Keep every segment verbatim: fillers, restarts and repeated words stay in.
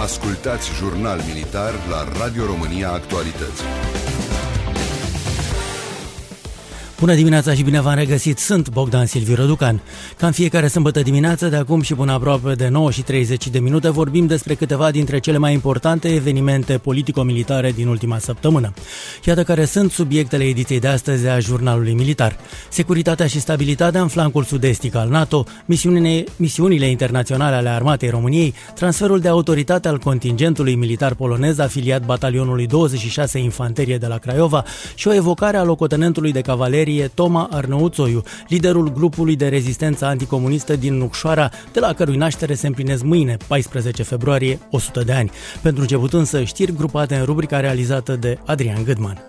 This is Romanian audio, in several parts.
Ascultați Jurnal Militar la Radio România Actualități. Bună dimineața și bine v-am regăsit, sunt Bogdan Silviu Răducan. Ca în fiecare sâmbătă dimineață, de acum și până aproape de nouă și treizeci de minute, vorbim despre câteva dintre cele mai importante evenimente politico-militare din ultima săptămână. Iată care sunt subiectele ediției de astăzi a Jurnalului Militar. Securitatea și stabilitatea în flancul sud-estic al NATO, misiunile, misiunile internaționale ale Armatei României, transferul de autoritate al contingentului militar polonez afiliat batalionului douăzeci și șase Infanterie de la Craiova și o evocare a locotenentului de cavalerie Toma Arnăuțoiu, liderul grupului de rezistență anticomunistă din Nucșoara, de la cărui naștere se împlinesc mâine, paisprezece februarie, o sută de ani. Pentru început însă știri grupate în rubrica realizată de Adrian Gâdman.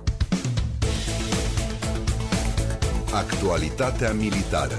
Actualitatea militară.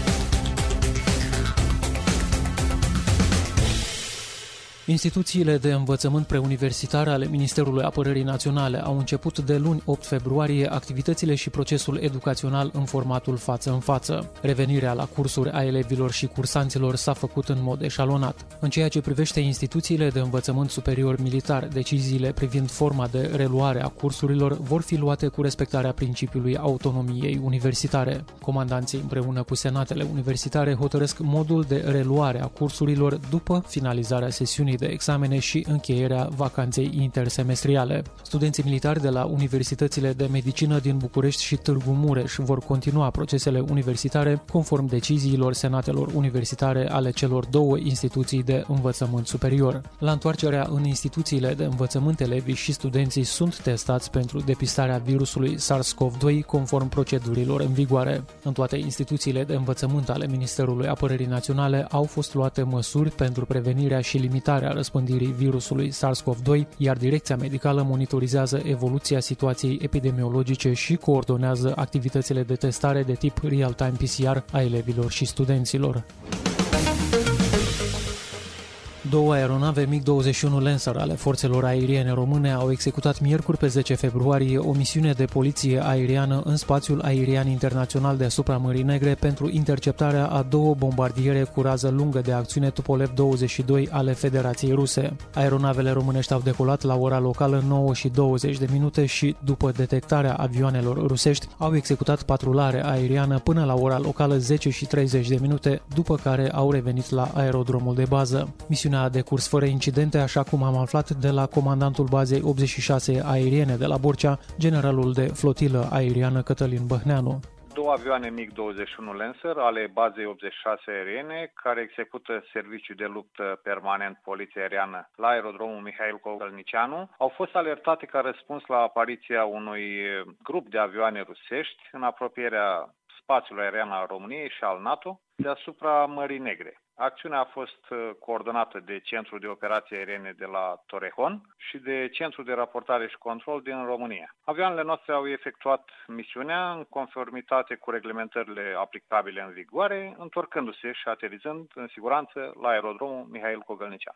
Instituțiile de învățământ preuniversitar ale Ministerului Apărării Naționale au început de luni opt februarie activitățile și procesul educațional în formatul față în față. Revenirea la cursuri a elevilor și cursanților s-a făcut în mod eșalonat. În ceea ce privește instituțiile de învățământ superior militar, deciziile privind forma de reluare a cursurilor vor fi luate cu respectarea principiului autonomiei universitare. Comandanții împreună cu senatele universitare hotărăsc modul de reluare a cursurilor după finalizarea sesiunii de examene și încheierea vacanței intersemestriale. Studenții militari de la universitățile de medicină din București și Târgu Mureș vor continua procesele universitare conform deciziilor senatelor universitare ale celor două instituții de învățământ superior. La întoarcerea în instituțiile de învățământ, elevii și studenții sunt testați pentru depistarea virusului SARS-CoV doi conform procedurilor în vigoare. În toate instituțiile de învățământ ale Ministerului Apărării Naționale au fost luate măsuri pentru prevenirea și limitarea a răspândirii virusului SARS-CoV doi, iar Direcția Medicală monitorizează evoluția situației epidemiologice și coordonează activitățile de testare de tip real-time P C R a elevilor și studenților. Două aeronave MiG douăzeci și unu Lancer ale forțelor aeriene române au executat miercuri pe zece februarie o misiune de poliție aeriană în spațiul aerian internațional deasupra Mării Negre pentru interceptarea a două bombardiere cu rază lungă de acțiune Tupolev douăzeci și doi ale Federației Ruse. Aeronavele românești au decolat la ora locală nouă și douăzeci de minute și, după detectarea avioanelor rusești, au executat patrulare aeriană până la ora locală zece și treizeci de minute, după care au revenit la aerodromul de bază. Misiunea a decurs fără incidente, așa cum am aflat de la comandantul bazei optzeci și șase aeriene de la Borcea, generalul de flotilă aeriană Cătălin Băhneanu. Două avioane MiG douăzeci și unu Lancer ale bazei optzeci și șase aeriene, care execută serviciu de luptă permanent poliție aeriană la aerodromul Mihail Cogălnicianu, au fost alertate ca răspuns la apariția unui grup de avioane rusești în apropierea spațiului aerian al României și al NATO deasupra Mării Negre. Acțiunea a fost coordonată de Centrul de Operații Aeriene de la Torrejon și de Centrul de Raportare și Control din România. Avioanele noastre au efectuat misiunea în conformitate cu reglementările aplicabile în vigoare, întorcându-se și aterizând în siguranță la aerodromul Mihail Cogălnicianu.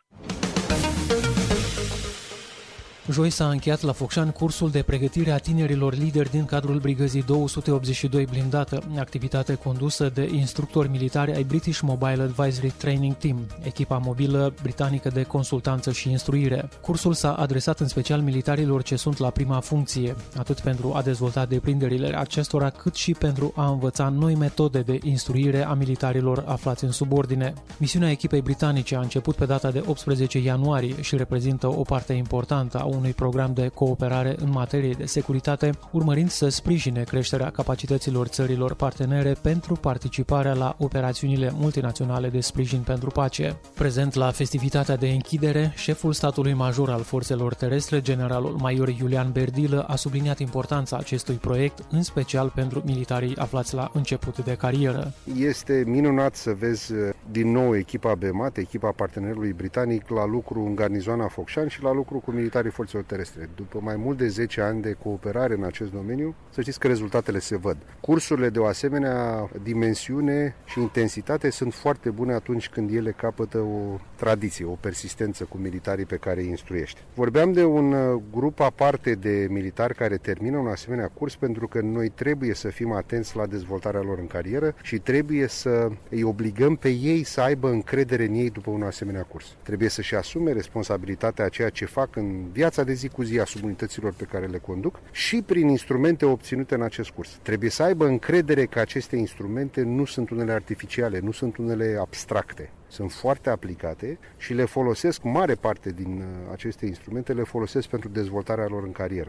Joi s-a încheiat la Focșani cursul de pregătire a tinerilor lideri din cadrul Brigăzii două sute optzeci și doi blindată, activitate condusă de instructori militari ai British Mobile Advisory Training Team, echipa mobilă britanică de consultanță și instruire. Cursul s-a adresat în special militarilor ce sunt la prima funcție, atât pentru a dezvolta deprinderile acestora, cât și pentru a învăța noi metode de instruire a militarilor aflați în subordine. Misiunea echipei britanice a început pe data de optsprezece ianuarie și reprezintă o parte importantă a unui program de cooperare în materie de securitate, urmărind să sprijine creșterea capacităților țărilor partenere pentru participarea la operațiunile multinaționale de sprijin pentru pace. Prezent la festivitatea de închidere, șeful statului major al forțelor terestre, generalul major Iulian Berdilă, a subliniat importanța acestui proiect, în special pentru militarii aflați la început de carieră. Este minunat să vezi din nou echipa B M A T, echipa partenerului britanic, la lucru în garnizoana Focșani și la lucru cu militarii forțelor forțelor terestre. După mai mult de zece ani de cooperare în acest domeniu, să știți că rezultatele se văd. Cursurile de o asemenea dimensiune și intensitate sunt foarte bune atunci când ele capătă o tradiție, o persistență cu militarii pe care îi instruiește. Vorbeam de un grup aparte de militari care termină un asemenea curs pentru că noi trebuie să fim atenți la dezvoltarea lor în carieră și trebuie să îi obligăm pe ei să aibă încredere în ei după un asemenea curs. Trebuie să-și asume responsabilitatea a ceea ce fac în viața de zi cu zi a subunităților pe care le conduc și prin instrumente obținute în acest curs. Trebuie să aibă încredere că aceste instrumente nu sunt unele artificiale, nu sunt unele abstracte. Sunt foarte aplicate și le folosesc, mare parte din aceste instrumente le folosesc pentru dezvoltarea lor în carieră.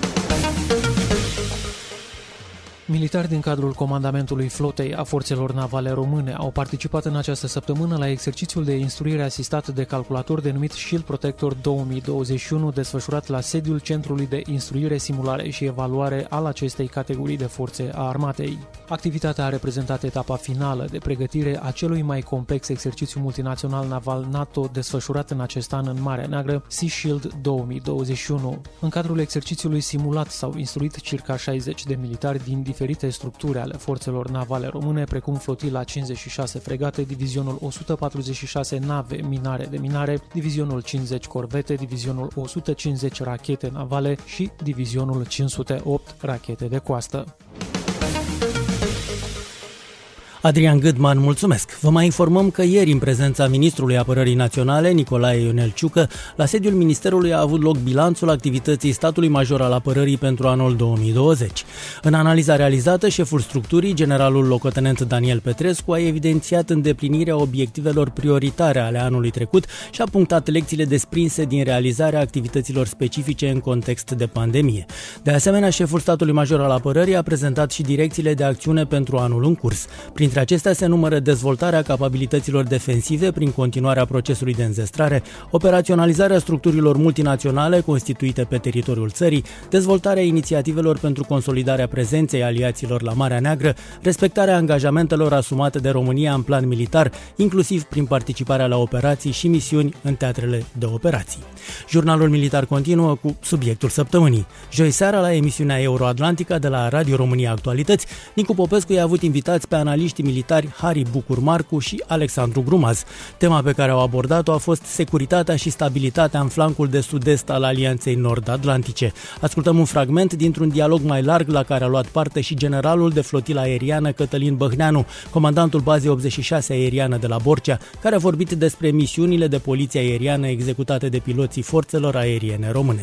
Militari din cadrul comandamentului flotei a forțelor navale române au participat în această săptămână la exercițiul de instruire asistat de calculator denumit Shield Protector două mii douăzeci și unu, desfășurat la sediul Centrului de Instruire, Simulare și Evaluare al acestei categorii de forțe a armatei. Activitatea a reprezentat etapa finală de pregătire a celui mai complex exercițiu multinațional naval NATO desfășurat în acest an în Marea Neagră, Sea Shield două mii douăzeci și unu. În cadrul exercițiului simulat s-au instruit circa șaizeci de militari din diferite structuri ale forțelor navale române, precum flotila cincizeci și șase fregate, divizionul o sută patruzeci și șase nave minare de minare, divizionul cincizeci corvete, divizionul o sută cincizeci rachete navale și divizionul cinci sute opt rachete de coastă. Adrian Gâdman, mulțumesc! Vă mai informăm că ieri, în prezența Ministrului Apărării Naționale, Nicolae Ionel Ciucă, la sediul Ministerului a avut loc bilanțul activității Statului Major al Apărării pentru anul două mii douăzeci. În analiza realizată, șeful structurii, generalul locotenent Daniel Petrescu, a evidențiat îndeplinirea obiectivelor prioritare ale anului trecut și a punctat lecțiile desprinse din realizarea activităților specifice în context de pandemie. De asemenea, șeful Statului Major al Apărării a prezentat și direcțiile de acțiune pentru anul în curs. Prin Printre acestea se numără dezvoltarea capabilităților defensive prin continuarea procesului de înzestrare, operaționalizarea structurilor multinaționale constituite pe teritoriul țării, dezvoltarea inițiativelor pentru consolidarea prezenței aliaților la Marea Neagră, respectarea angajamentelor asumate de România în plan militar, inclusiv prin participarea la operații și misiuni în teatrele de operații. Jurnalul militar continuă cu subiectul săptămânii. Joi seara, la emisiunea Euroatlantica de la Radio România Actualități, Nicu Popescu i-a avut invitați pe analiști militari Hari Bucur Marcu și Alexandru Grumaz. Tema pe care au abordat-o a fost securitatea și stabilitatea în flancul de sud-est al Alianței Nord-Atlantice. Ascultăm un fragment dintr-un dialog mai larg la care a luat parte și generalul de flotila aeriană Cătălin Băhneanu, comandantul bazei optzeci și șase aeriană de la Borcea, care a vorbit despre misiunile de poliție aeriană executate de piloții forțelor aeriene române.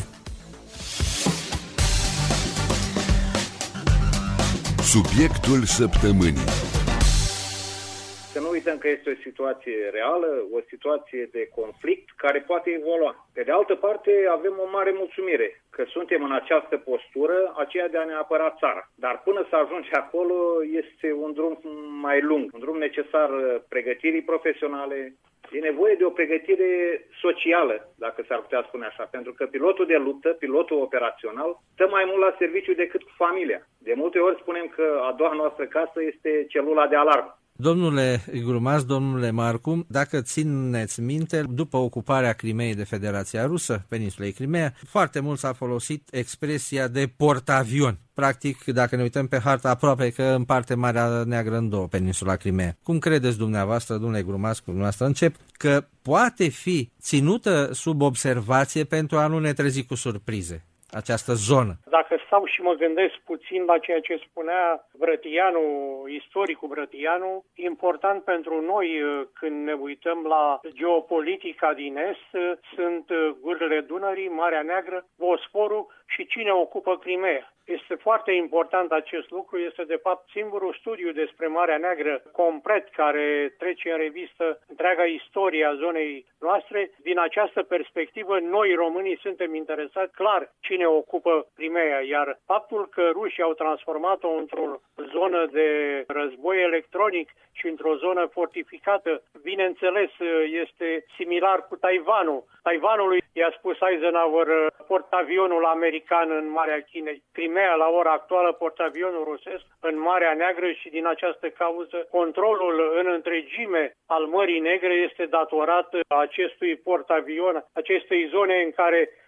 Subiectul săptămânii. Să nu uităm că este o situație reală, o situație de conflict care poate evolua. Pe de altă parte, avem o mare mulțumire că suntem în această postură, aceea de a ne apăra țara. Dar până să ajungi acolo este un drum mai lung, un drum necesar pregătirii profesionale. E nevoie de o pregătire socială, dacă s-ar putea spune așa, pentru că pilotul de luptă, pilotul operațional, stă mai mult la serviciu decât cu familia. De multe ori spunem că a doua noastră casă este celula de alarmă. Domnule Grumaz, domnule Marcu, dacă țineți minte, după ocuparea Crimeei de Federația Rusă, peninsulei Crimea, foarte mult s-a folosit expresia de portavion. Practic, dacă ne uităm pe hartă, aproape că împarte Marea Neagră în două, peninsula Crimea. Cum credeți dumneavoastră, domnule Grumaz, cu dumneavoastră încep, că poate fi ținută sub observație pentru a nu ne trezi cu surprize această zonă? Dacă stau și mă gândesc puțin la ceea ce spunea Brătianu, istoricul Brătianu, important pentru noi când ne uităm la geopolitica din Est sunt gârle Dunării, Marea Neagră, Bosporul și cine ocupă Crimea. Este foarte important acest lucru, este de fapt singurul studiu despre Marea Neagră complet care trece în revistă întreaga istorie a zonei noastre. Din această perspectivă, noi românii suntem interesați clar cine ocupă Crimea, iar faptul că rușii au transformat-o într-o zonă de război electronic și într-o zonă fortificată, bineînțeles, este similar cu Taiwanul. Taiwanului i-a spus Eisenhower portavionul american în Marea Chinei. Crimea, la ora actuală, portavionul rusesc în Marea Neagră și din această cauză controlul în întregime al Mării Negre este datorat acestui portavion, acestei zone în care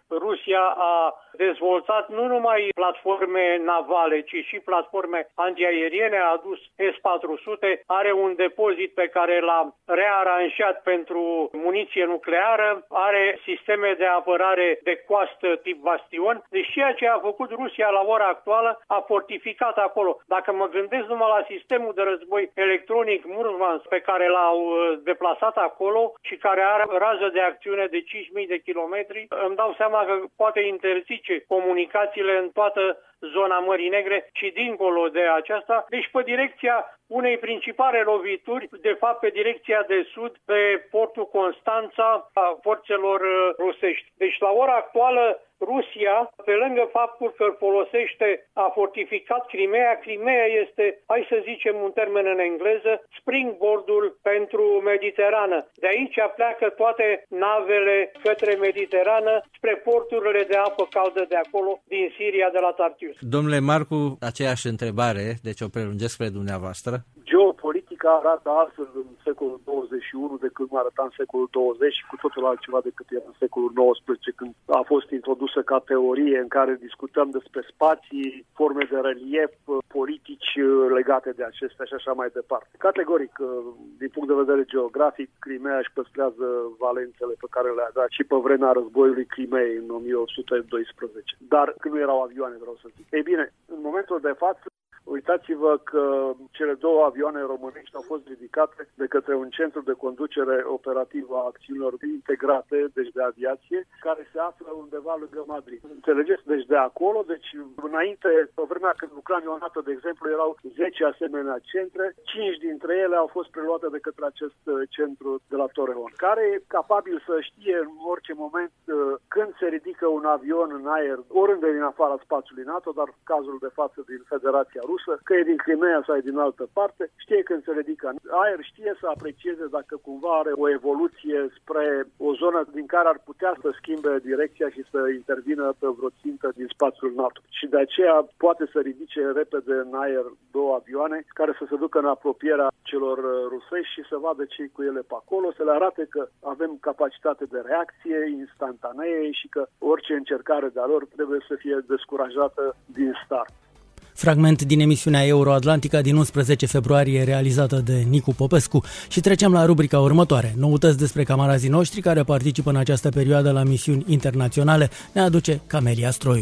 Rusia a dezvoltat nu numai platforme navale, ci și platforme antiaeriene, a adus S patru sute, are un depozit pe care l-a rearanjat pentru muniție nucleară, are sisteme de apărare de coastă tip bastion. Deci ceea ce a făcut Rusia la ora actuală a fortificat acolo. Dacă mă gândesc numai la sistemul de război electronic Murmansk pe care l-au deplasat acolo și care are rază de acțiune de cinci mii de kilometri, îmi dau seama că poate interzice comunicațiile în toată zona Mării Negre și dincolo de aceasta, deci pe direcția unei principale lovituri, de fapt pe direcția de sud, pe portul Constanța a forțelor rusești. Deci la ora actuală Rusia, pe lângă faptul că folosește, a fortificat Crimea, Crimea este, hai să zicem un termen în engleză, springboard-ul pentru Mediterană. De aici pleacă toate navele către Mediterană, spre porturile de apă caldă de acolo, din Siria, de la Tartus. Domnule Marcu, aceeași întrebare, deci o prelungesc spre dumneavoastră. Geopolitica arată altfel în secolul douăzeci și unu decât nu arăta în secolul douăzeci și cu totul altceva decât era în secolul nouăsprezece, când a fost introdusă ca teorie în care discutăm despre spații, forme de relief, politici legate de acestea și așa mai departe. Categoric, din punct de vedere geografic, Crimea își păstrează valențele pe care le avea și pe vremea războiului Crimeei în o mie opt sute doisprezece. Dar când nu erau avioane, vreau să zic. Ei bine, în momentul de față, uitați-vă că cele două avioane românești au fost ridicate de către un centru de conducere operativă a acțiunilor integrate, deci de aviație, care se află undeva lângă Madrid. Înțelegeți? Deci de acolo, deci înainte, pe vremea când lucram eu în NATO, de exemplu, erau zece asemenea centre, cinci dintre ele au fost preluate de către acest centru de la Torreón, care e capabil să știe în orice moment când se ridică un avion în aer, oriunde din afara spațiului NATO, dar cazul de față din Federația Rusă, că e din Crimea sau e din altă parte, știe când se ridică în aer, știe să aprecieze dacă cumva are o evoluție spre o zonă din care ar putea să schimbe direcția și să intervină pe vreo țintă din spațiul NATO. Și de aceea poate să ridice repede în aer două avioane care să se ducă în apropierea celor rusești și să vadă ce cu ele pe acolo, să le arate că avem capacitate de reacție instantanee și că orice încercare de-a lor trebuie să fie descurajată din start. Fragment din emisiunea Euroatlantica din unsprezece februarie realizată de Nicu Popescu și trecem la rubrica următoare. Noutăți despre camarazii noștri care participă în această perioadă la misiuni internaționale ne aduce Camelia Stroiu.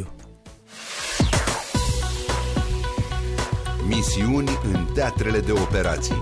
Misiuni în teatrele de operații.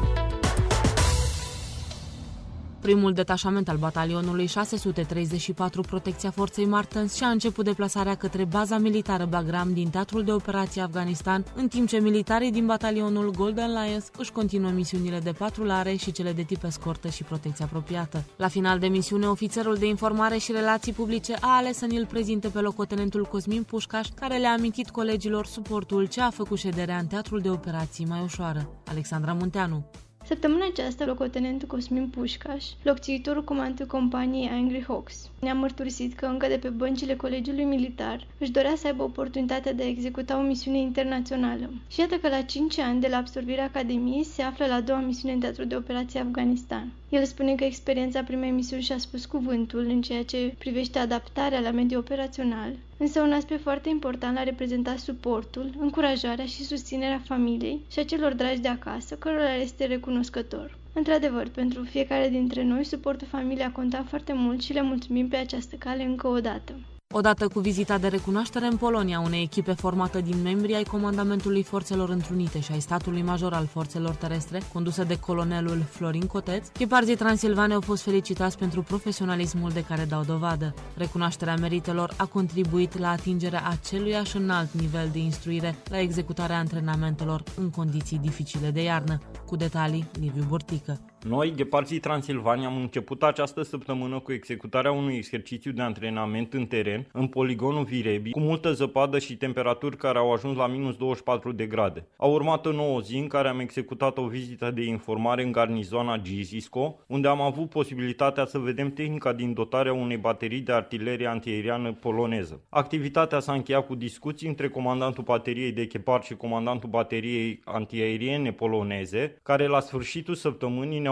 Primul detașament al batalionului șase sute treizeci și patru Protecția Forței Martens și-a început deplasarea către baza militară Bagram din teatrul de operații Afganistan, în timp ce militarii din batalionul Golden Lions își continuă misiunile de patrulare și cele de tip escortă și protecție apropiată. La final de misiune, ofițerul de informare și relații publice a ales să ni-l prezinte pe locotenentul Cosmin Pușcaș, care le-a amintit colegilor suportul ce a făcut șederea în teatrul de operații mai ușoară. Alexandra Munteanu. Săptămâna aceasta, locotenentul Cosmin Pușcaș, locțiitorul comandului companiei Angry Hawks, ne-a mărturisit că încă de pe băncile colegiului militar își dorea să aibă oportunitatea de a executa o misiune internațională. Și iată că la cinci ani de la absorbirea Academiei se află la a doua misiune în teatrul de operații Afganistan. El spune că experiența primei misiuni și-a spus cuvântul în ceea ce privește adaptarea la mediul operațional, însă un aspect foarte important l-a reprezentat suportul, încurajarea și susținerea familiei și a celor dragi de acasă, cărora este recunoscător. Într-adevăr, pentru fiecare dintre noi, suportul familiei a contat foarte mult și le mulțumim pe această cale încă o dată. Odată cu vizita de recunoaștere în Polonia unei echipe formată din membri ai Comandamentului Forțelor Întrunite și ai statului major al forțelor terestre, condusă de colonelul Florin Coteț, chiparzii transilvani au fost felicitați pentru profesionalismul de care dau dovadă. Recunoașterea meritelor a contribuit la atingerea aceluiași înalt nivel de instruire la executarea antrenamentelor în condiții dificile de iarnă. Cu detalii, Liviu Bortică. Noi, gheparzii transilvani, am început această săptămână cu executarea unui exercițiu de antrenament în teren, în poligonul Virebi, cu multă zăpadă și temperaturi care au ajuns la minus douăzeci și patru de grade. A urmat o nouă zi în care am executat o vizită de informare în garnizoana Gizisko, unde am avut posibilitatea să vedem tehnica din dotarea unei baterii de artilerie antiaeriană poloneză. Activitatea s-a încheiat cu discuții între comandantul bateriei de echipaj și comandantul bateriei antiaeriene poloneze, care la sfârșitul săptămânii ne-au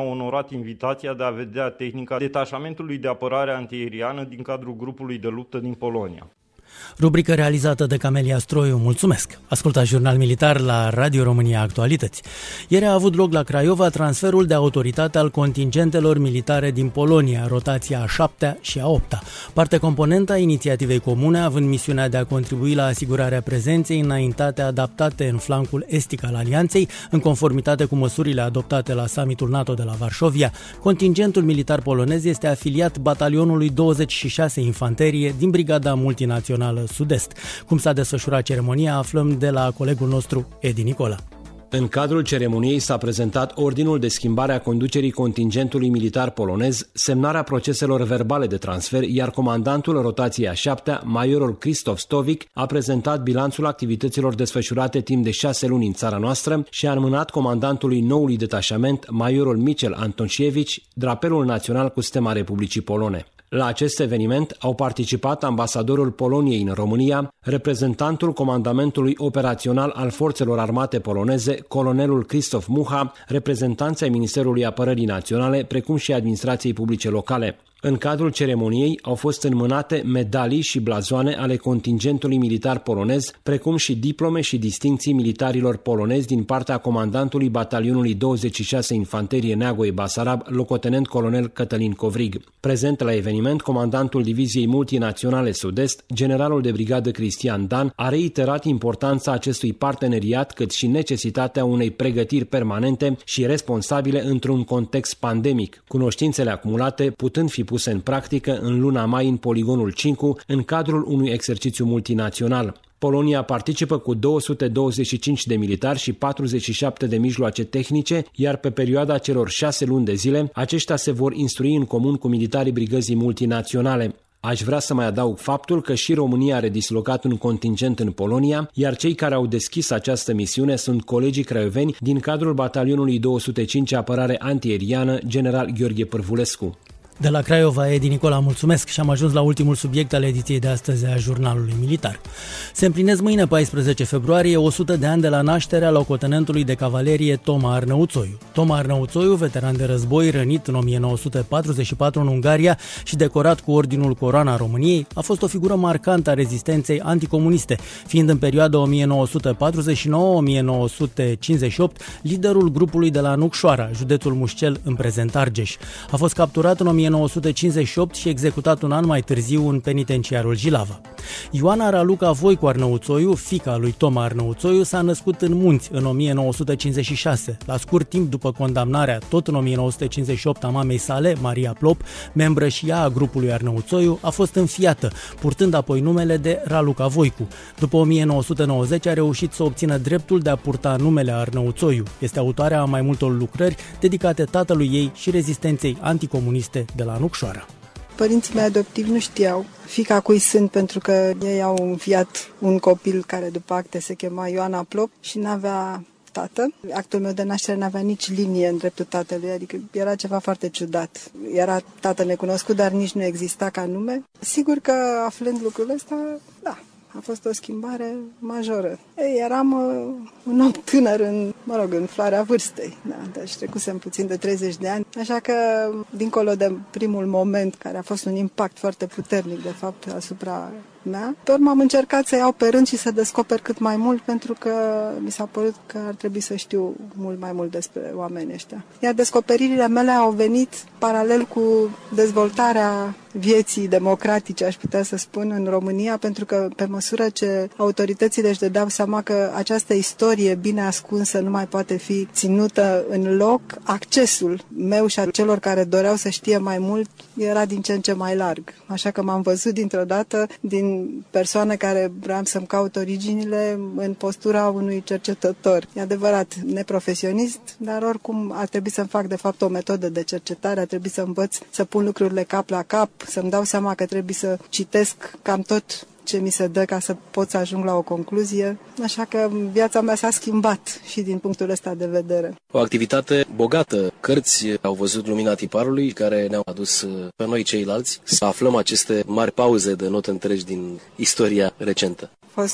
ne-au onorat invitația de a vedea tehnica detașamentului de apărare antiaeriană din cadrul grupului de luptă din Polonia. Rubrică realizată de Camelia Stroiu. Mulțumesc! Ascultați Jurnal Militar la Radio România Actualități. Ieri a avut loc la Craiova transferul de autoritate al contingentelor militare din Polonia, rotația a șaptea și a opta, parte componentă a inițiativei comune, având misiunea de a contribui la asigurarea prezenței înaintate adaptate în flancul estic al alianței, în conformitate cu măsurile adoptate la summitul NATO de la Varșovia. Contingentul militar polonez este afiliat batalionului douăzeci și șase Infanterie din Brigada Multinațională Sud-Est. Cum s-a desfășurat ceremonia, aflăm de la colegul nostru, Edi Nicola. În cadrul ceremoniei s-a prezentat ordinul de schimbare a conducerii contingentului militar polonez, semnarea proceselor verbale de transfer, iar comandantul rotației a șaptea, majorul Krzysztof Stovic, a prezentat bilanțul activităților desfășurate timp de șase luni în țara noastră și a înmânat comandantului noului detașament, majorul Michel Antosiewicz, drapelul național cu stema Republicii Polone. La acest eveniment au participat ambasadorul Poloniei în România, reprezentantul comandamentului operațional al forțelor armate poloneze, colonelul Krzysztof Mucha, reprezentanții Ministerului Apărării Naționale, precum și administrației publice locale. În cadrul ceremoniei au fost înmânate medalii și blazoane ale contingentului militar polonez, precum și diplome și distincții militarilor polonezi din partea comandantului batalionului douăzeci și șase Infanterie Neagoe Basarab, locotenent colonel Cătălin Covrig. Prezent la eveniment, comandantul Diviziei Multinaționale Sud-Est, generalul de brigadă Cristian Dan, a reiterat importanța acestui parteneriat, cât și necesitatea unei pregătiri permanente și responsabile într-un context pandemic, cunoștințele acumulate putând fi puse în practică în luna mai în poligonul Cincu, în cadrul unui exercițiu multinațional. Polonia participă cu două sute douăzeci și cinci de militari și patruzeci și șapte de mijloace tehnice, iar pe perioada celor șase luni de zile, aceștia se vor instrui în comun cu militarii brigăzii multinaționale. Aș vrea să mai adaug faptul că și România are dislocat un contingent în Polonia, iar cei care au deschis această misiune sunt colegii craioveni din cadrul batalionului două sute cinci Apărare Antiaeriană, general Gheorghe Pârvulescu. De la Craiova, Edi Nicola, mulțumesc și am ajuns la ultimul subiect al ediției de astăzi a Jurnalului Militar. Se împlinesc mâine, paisprezece februarie, o sută de ani de la nașterea locotenentului de cavalerie Toma Arnăuțoiu. Toma Arnăuțoiu, veteran de război, rănit în o mie nouă sute patruzeci și patru în Ungaria și decorat cu Ordinul Coroana României, a fost o figură marcantă a rezistenței anticomuniste, fiind în perioada o mie nouă sute patruzeci și nouă - o mie nouă sute cincizeci și opt liderul grupului de la Nucșoara, județul Mușcel, în prezent Argeș. A fost capturat în o mie nouă sute cincizeci și opt și executat un an mai târziu în penitenciarul Jilava. Ioana Raluca Voicu Arnăuțoiu, fiica lui Toma Arnăuțoiu, s-a născut în Munți în o mie nouă sute cincizeci și șase. La scurt timp după condamnarea, tot în o mie nouă sute cincizeci și opt, a mamei sale, Maria Plop, membră și ea a grupului Arnăuțoiu, a fost înfiată, purtând apoi numele de Raluca Voicu. După o mie nouă sute nouăzeci a reușit să obțină dreptul de a purta numele Arnăuțoiu. Este autoarea a mai multor lucrări dedicate tatălui ei și rezistenței anticomuniste de la Nucșoara. Părinții mei adoptivi nu știau fiica cui sunt, pentru că ei au înviat un copil care după acte se chema Ioana Plop și n-avea tată. Actul meu de naștere n-avea nici linie în dreptul tatălui, adică era ceva foarte ciudat. Era tată necunoscut, dar nici nu exista ca nume. Sigur că aflând lucrul ăsta, da, a fost o schimbare majoră. Ei, eram uh, un om tânăr, în, mă rog, în floarea vârstei, da, deci trecusem puțin de treizeci de ani, așa că, dincolo de primul moment, care a fost un impact foarte puternic, de fapt, asupra mea, tot m-am încercat să iau pe rând și să descoper cât mai mult, pentru că mi s-a părut că ar trebui să știu mult mai mult despre oamenii ăștia. Iar descoperirile mele au venit paralel cu dezvoltarea vieții democratice, aș putea să spun, în România, pentru că pe măsură ce autoritățile își dădeau seama că această istorie bine ascunsă nu mai poate fi ținută în loc, accesul meu și a celor care doreau să știe mai mult era din ce în ce mai larg. Așa că m-am văzut dintr-o dată din persoană care vreau să-mi caut originile în postura unui cercetător. E adevărat, neprofesionist, dar oricum ar trebui să-mi fac de fapt o metodă de cercetare, ar trebui să învăț să pun lucrurile cap la cap, să-mi dau seama că trebuie să citesc cam tot ce mi se dă ca să pot să ajung la o concluzie. Așa că viața mea s-a schimbat și din punctul ăsta de vedere. O activitate bogată. Cărți au văzut lumina tiparului, care ne-au adus pe noi ceilalți să aflăm aceste mari pauze de note întregi din istoria recentă. A fost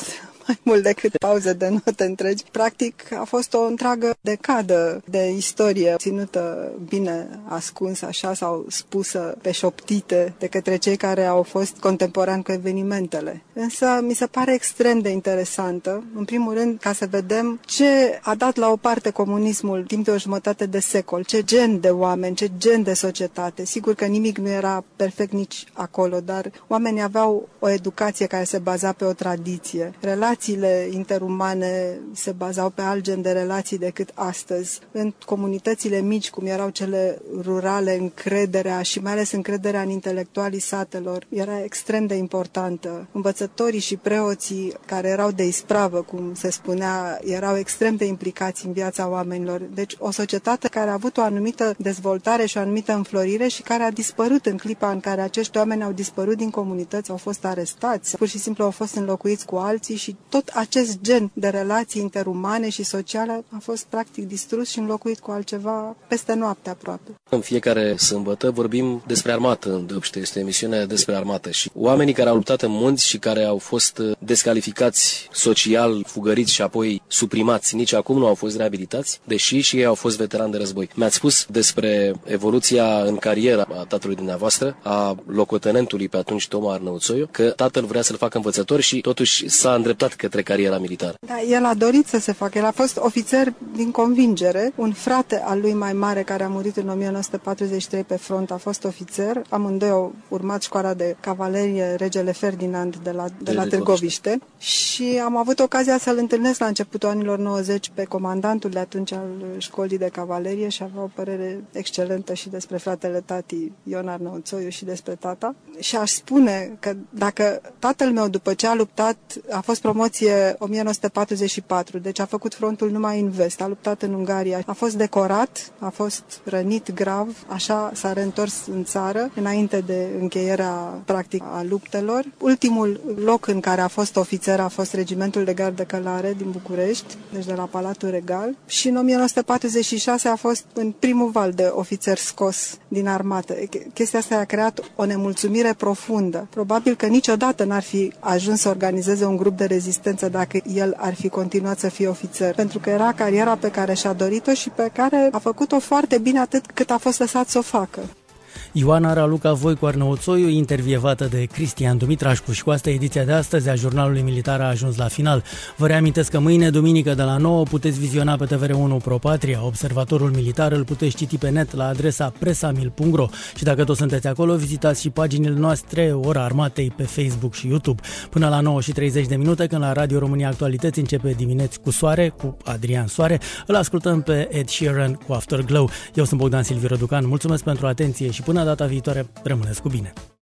mai mult decât pauze de note întregi. Practic a fost o întreagă decadă de istorie ținută bine ascunsă așa sau spusă pe șoptite de către cei care au fost contemporani cu evenimentele. Însă mi se pare extrem de interesantă, în primul rând ca să vedem ce a dat la o parte comunismul timp de o jumătate de secol, ce gen de oameni, ce gen de societate. Sigur că nimic nu era perfect nici acolo, dar oamenii aveau o educație care se baza pe o tradiție. Relațiile interumane se bazau pe alt gen de relații decât astăzi. În comunitățile mici, cum erau cele rurale, încrederea și mai ales încrederea în intelectualii satelor era extrem de importantă. Învățătorii și preoții care erau de ispravă, cum se spunea, erau extrem de implicați în viața oamenilor. Deci o societate care a avut o anumită dezvoltare și o anumită înflorire și care a dispărut în clipa în care acești oameni au dispărut din comunități, au fost arestați, pur și simplu au fost înlocuiți cu alții și tot acest gen de relații interumane și sociale a fost practic distrus și înlocuit cu altceva peste noapte aproape. În fiecare sâmbătă vorbim despre armată în Dăbște, este o emisiune despre armată și oamenii care au luptat în munți și care au fost descalificați social, fugăriți și apoi suprimați, nici acum nu au fost reabilitați, deși și ei au fost veterani de război. Mi-ați spus despre evoluția în carieră a tatălui dumneavoastră, a locotenentului pe atunci Toma Arnăuțoiu, că tatăl vrea să-l facă învățător și totuși s-a îndreptat către cariera militară. Da, el a dorit să se facă, el a fost ofițer din convingere, un frate al lui mai mare care a murit în o mie nouă sute patruzeci și trei pe front a fost ofițer, amândoi au urmat școala de cavalerie Regele Ferdinand de la, de la Târgoviște și am avut ocazia să-l întâlnesc la începutul anilor nouăzeci pe comandantul de atunci al școlii de cavalerie și avea o părere excelentă și despre fratele tati Ion Arnăuțoiu și despre tata și aș spune că dacă tatăl meu după ce a luptat a fost promoție o mie nouă sute patruzeci și patru, deci a făcut frontul numai în vest, a luptat în Ungaria, a fost decorat, a fost rănit grav, așa s-a reîntors în țară înainte de încheierea practic a luptelor. Ultimul loc în care a fost ofițer a fost regimentul de gardă călare din București, deci de la Palatul Regal și în o mie nouă sute patruzeci și șase a fost în primul val de ofițer scos din armată. Chestia asta a creat o nemulțumire profundă. Probabil că niciodată n-ar fi ajuns să organizeze un grup de rezistență dacă el ar fi continuat să fie ofițer, pentru că era cariera pe care și-a dorit-o și pe care a făcut-o foarte bine atât cât a fost lăsat să o facă. Ioana Raluca Voicu Arnăuțoiu, intervievată de Cristian Dumitrașcu. Și cu asta ediția de astăzi a Jurnalului Militar a ajuns la final. Vă reamintesc că mâine, duminică de la nouă, puteți viziona pe T V R unu Pro Patria. Observatorul Militar îl puteți citi pe net la adresa presamil punct ro și dacă tot sunteți acolo, vizitați și paginile noastre Ora Armatei pe Facebook și YouTube. Până la nouă și treizeci de minute, când la Radio România Actualități începe Dimineți cu Soare, cu Adrian Soare, îl ascultăm pe Ed Sheeran cu Afterglow. Eu sunt Bogdan Silviu Răducan, mulțumesc pentru atenție și până data viitoare, rămâneți cu bine!